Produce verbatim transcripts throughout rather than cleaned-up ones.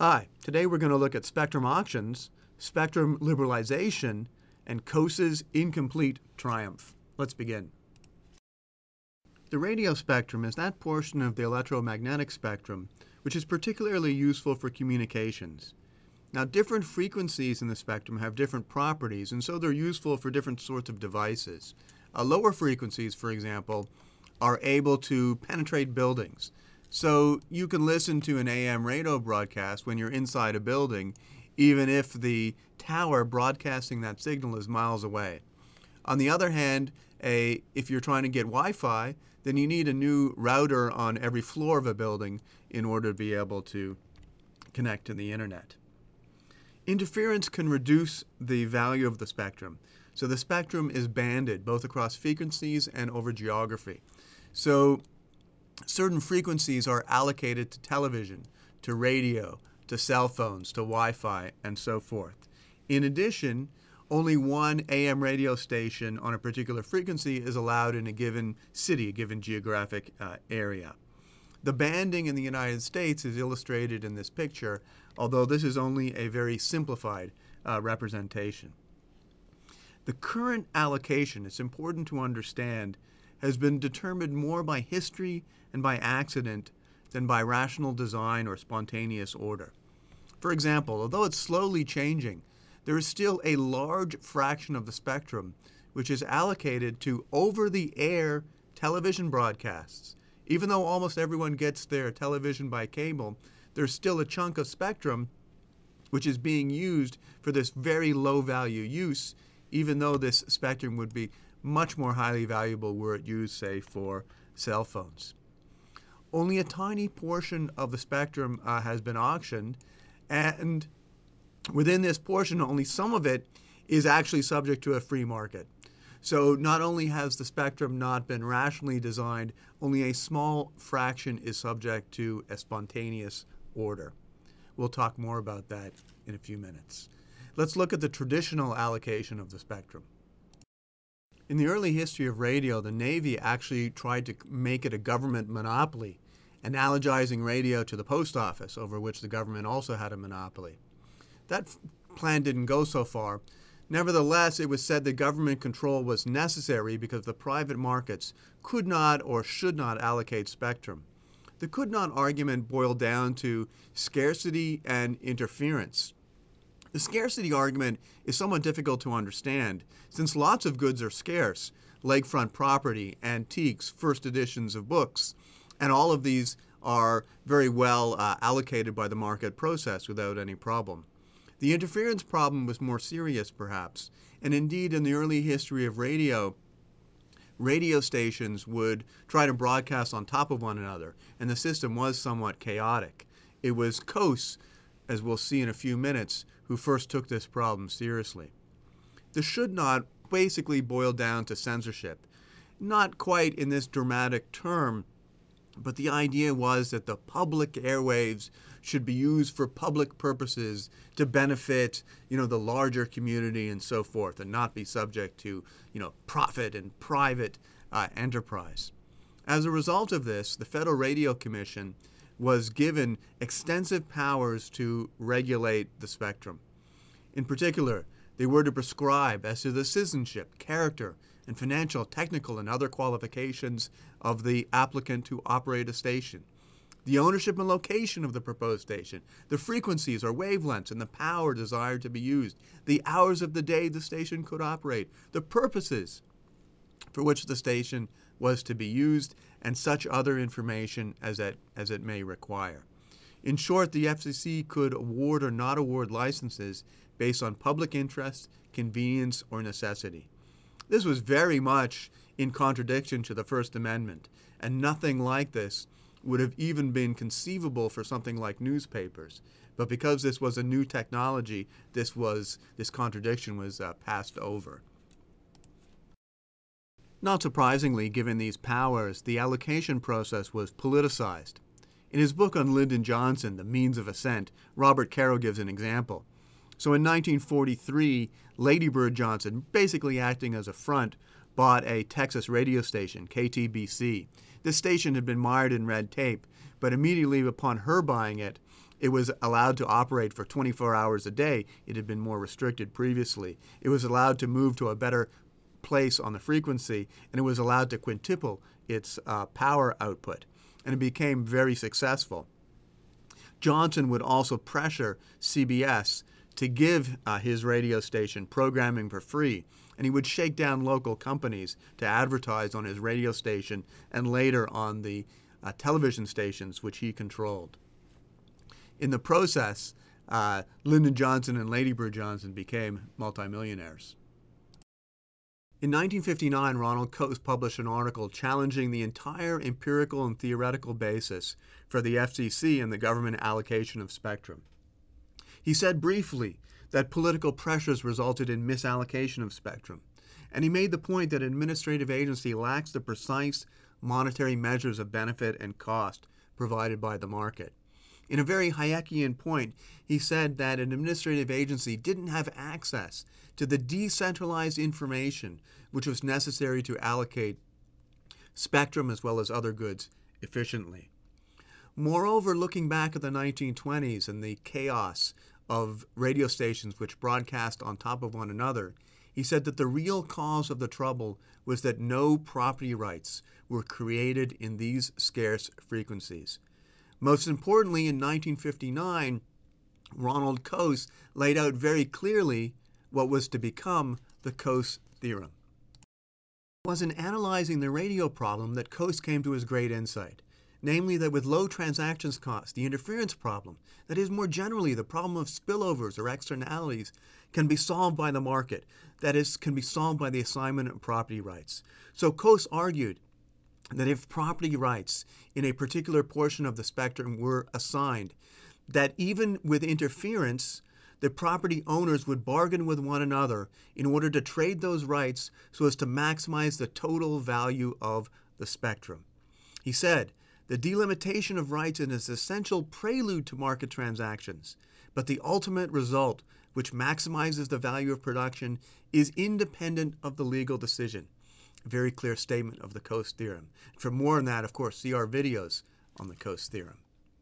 Hi, today we're going to look at spectrum auctions, spectrum liberalization, and Coase's incomplete triumph. Let's begin. The radio spectrum is that portion of the electromagnetic spectrum which is particularly useful for communications. Now, different frequencies in the spectrum have different properties, and so they're useful for different sorts of devices. Uh, lower frequencies, for example, are able to penetrate buildings. So you can listen to an A M radio broadcast when you're inside a building, even if the tower broadcasting that signal is miles away. On the other hand, a, if you're trying to get Wi-Fi, then you need a new router on every floor of a building in order to be able to connect to the internet. Interference can reduce the value of the spectrum. So the spectrum is banded both across frequencies and over geography. So certain frequencies are allocated to television, to radio, to cell phones, to Wi-Fi, and so forth. In addition, only one A M radio station on a particular frequency is allowed in a given city, a given geographic uh, area. The banding in the United States is illustrated in this picture, although this is only a very simplified uh, representation. The current allocation, it's important to understand, has been determined more by history and by accident than by rational design or spontaneous order. For example, although it's slowly changing, there is still a large fraction of the spectrum which is allocated to over-the-air television broadcasts. Even though almost everyone gets their television by cable, there's still a chunk of spectrum which is being used for this very low-value use, even though this spectrum would be much more highly valuable were it used, say, for cell phones. Only a tiny portion of the spectrum uh, has been auctioned, and within this portion, only some of it is actually subject to a free market. So not only has the spectrum not been rationally designed, only a small fraction is subject to a spontaneous order. We'll talk more about that in a few minutes. Let's look at the traditional allocation of the spectrum. In the early history of radio, the Navy actually tried to make it a government monopoly, analogizing radio to the post office, over which the government also had a monopoly. That plan didn't go so far. Nevertheless, it was said that government control was necessary because the private markets could not or should not allocate spectrum. The could not argument boiled down to scarcity and interference. The scarcity argument is somewhat difficult to understand, since lots of goods are scarce: lakefront property, antiques, first editions of books, and all of these are very well uh, allocated by the market process without any problem. The interference problem was more serious, perhaps, and indeed in the early history of radio, radio stations would try to broadcast on top of one another, and the system was somewhat chaotic. It was Coase, as we'll see in a few minutes, who first took this problem seriously. The should not basically boiled down to censorship. Not quite in this dramatic term, but the idea was that the public airwaves should be used for public purposes to benefit, you know, the larger community and so forth, and not be subject to, you know, profit and private uh, enterprise. As a result of this, the Federal Radio Commission was given extensive powers to regulate the spectrum. In particular, they were to prescribe as to the citizenship, character, and financial, technical, and other qualifications of the applicant to operate a station, the ownership and location of the proposed station, the frequencies or wavelengths and the power desired to be used, the hours of the day the station could operate, the purposes for which the station was to be used, and such other information as it, as it may require. In short, the F C C could award or not award licenses based on public interest, convenience, or necessity. This was very much in contradiction to the First Amendment, and nothing like this would have even been conceivable for something like newspapers. But because this was a new technology, this was this contradiction was uh, passed over. Not surprisingly, given these powers, the allocation process was politicized. In his book on Lyndon Johnson, The Means of Ascent, Robert Caro gives an example. So in nineteen forty-three, Lady Bird Johnson, basically acting as a front, bought a Texas radio station, K T B C. This station had been mired in red tape, but immediately upon her buying it, It was allowed to operate for twenty-four hours a day. It had been more restricted previously. It was allowed to move to a better place on the frequency, and it was allowed to quintuple its uh, power output. And it became very successful. Johnson would also pressure C B S to give uh, his radio station programming for free, and he would shake down local companies to advertise on his radio station and later on the uh, television stations which he controlled. In the process, uh, Lyndon Johnson and Lady Bird Johnson became multimillionaires. In nineteen fifty-nine, Ronald Coase published an article challenging the entire empirical and theoretical basis for the F C C and the government allocation of spectrum. He said briefly that political pressures resulted in misallocation of spectrum, and he made the point that an administrative agency lacks the precise monetary measures of benefit and cost provided by the market. In a very Hayekian point, he said that an administrative agency didn't have access to the decentralized information which was necessary to allocate spectrum as well as other goods efficiently. Moreover, looking back at the nineteen twenties and the chaos of radio stations which broadcast on top of one another, he said that the real cause of the trouble was that no property rights were created in these scarce frequencies. Most importantly, in nineteen fifty-nine, Ronald Coase laid out very clearly what was to become the Coase theorem. It was in analyzing the radio problem that Coase came to his great insight, namely that with low transactions costs, the interference problem, that is more generally the problem of spillovers or externalities, can be solved by the market, that is, can be solved by the assignment of property rights. So Coase argued that if property rights in a particular portion of the spectrum were assigned, that even with interference, the property owners would bargain with one another in order to trade those rights so as to maximize the total value of the spectrum. He said, the delimitation of rights is an essential prelude to market transactions, but the ultimate result, which maximizes the value of production, is independent of the legal decision. A very clear statement of the Coase theorem. For more on that, of course, see our videos on the Coase theorem.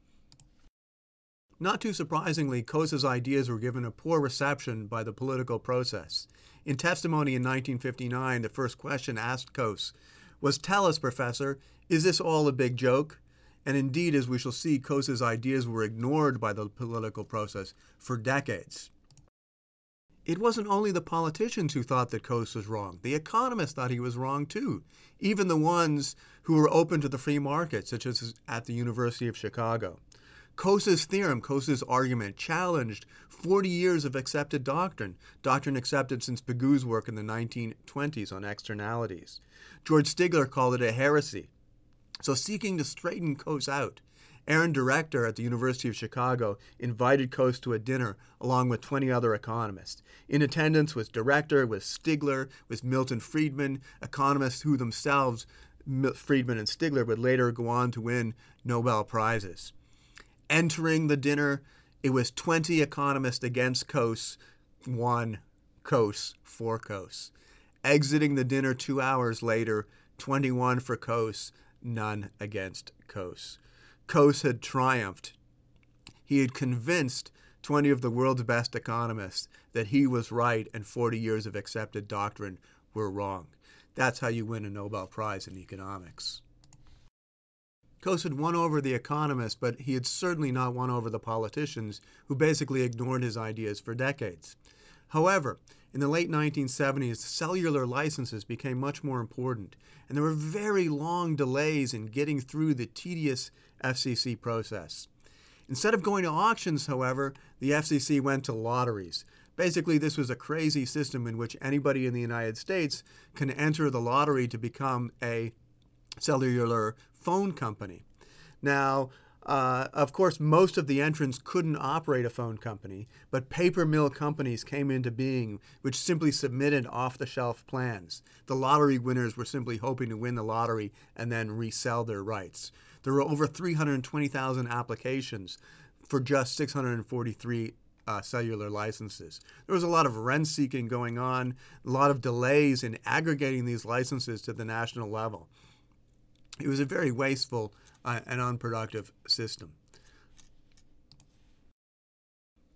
Not too surprisingly, Coase's ideas were given a poor reception by the political process. In testimony in nineteen fifty-nine, the first question asked Coase was, "Tell us, Professor, is this all a big joke?" And indeed, as we shall see, Coase's ideas were ignored by the political process for decades. It wasn't only the politicians who thought that Coase was wrong. The economists thought he was wrong too, even the ones who were open to the free market, such as at the University of Chicago. Coase's theorem, Coase's argument, challenged forty years of accepted doctrine, doctrine accepted since Pigou's work in the nineteen twenties on externalities. George Stigler called it a heresy. So seeking to straighten Coase out, Aaron Director at the University of Chicago invited Coase to a dinner along with twenty other economists. In attendance was Director, was Stigler, was Milton Friedman, economists who themselves, Friedman and Stigler, would later go on to win Nobel Prizes. Entering the dinner, it was twenty economists against Coase, one Coase for Coase. Exiting the dinner two hours later, twenty-one for Coase, none against Coase. Coase had triumphed. He had convinced twenty of the world's best economists that he was right and forty years of accepted doctrine were wrong. That's how you win a Nobel Prize in economics. Coase had won over the economists, but he had certainly not won over the politicians who basically ignored his ideas for decades. However, in the late nineteen seventies, cellular licenses became much more important, and there were very long delays in getting through the tedious F C C process. Instead of going to auctions, however, the F C C went to lotteries. Basically, this was a crazy system in which anybody in the United States can enter the lottery to become a cellular phone company. Now, uh, of course, most of the entrants couldn't operate a phone company, but paper mill companies came into being, which simply submitted off-the-shelf plans. The lottery winners were simply hoping to win the lottery and then resell their rights. There were over three hundred twenty thousand applications for just six hundred forty-three uh, cellular licenses. There was a lot of rent-seeking going on, a lot of delays in aggregating these licenses to the national level. It was a very wasteful uh, and unproductive system.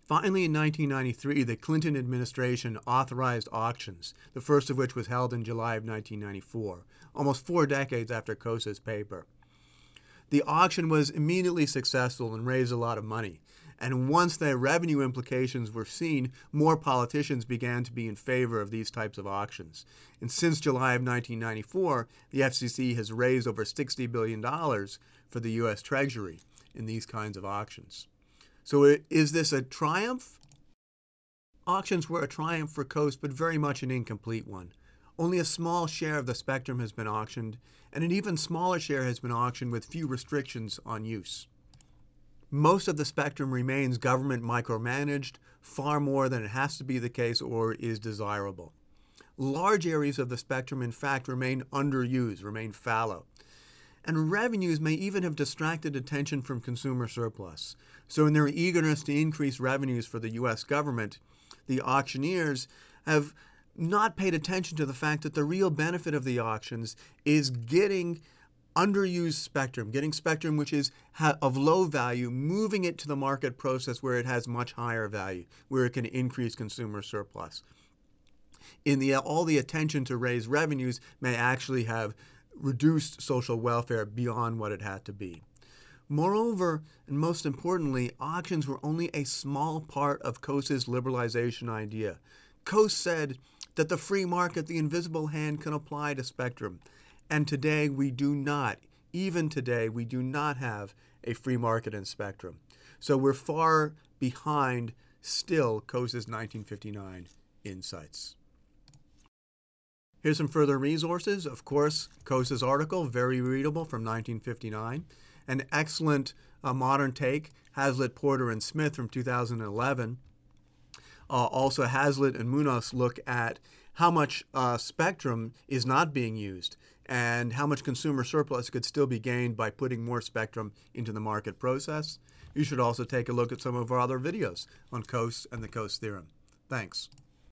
Finally, in nineteen ninety-three, the Clinton administration authorized auctions, the first of which was held in July of nineteen ninety-four, almost four decades after Coase's paper. The auction was immediately successful and raised a lot of money. And once the revenue implications were seen, more politicians began to be in favor of these types of auctions. And since July of nineteen ninety-four, the F C C has raised over sixty billion dollars for the U S Treasury in these kinds of auctions. So is this a triumph? Auctions were a triumph for Coase, but very much an incomplete one. Only a small share of the spectrum has been auctioned, and an even smaller share has been auctioned with few restrictions on use. Most of the spectrum remains government micromanaged, far more than it has to be the case or is desirable. Large areas of the spectrum, in fact, remain underused, remain fallow. And revenues may even have distracted attention from consumer surplus. So in their eagerness to increase revenues for the U S government, the auctioneers have not paid attention to the fact that the real benefit of the auctions is getting underused spectrum, getting spectrum which is of low value, moving it to the market process where it has much higher value, where it can increase consumer surplus. In the, all the attention to raise revenues may actually have reduced social welfare beyond what it had to be. Moreover, and most importantly, auctions were only a small part of Coase's liberalization idea. Coase said that the free market, the invisible hand, can apply to spectrum. And today we do not, even today, we do not have a free market in spectrum. So we're far behind still Coase's nineteen fifty-nine insights. Here's some further resources. Of course, Coase's article, very readable, from nineteen fifty-nine. An excellent uh, modern take, Hazlitt, Porter, and Smith from two thousand eleven. Uh, also, Hazlitt and Munoz look at how much uh, spectrum is not being used and how much consumer surplus could still be gained by putting more spectrum into the market process. You should also take a look at some of our other videos on Coase and the Coase theorem. Thanks.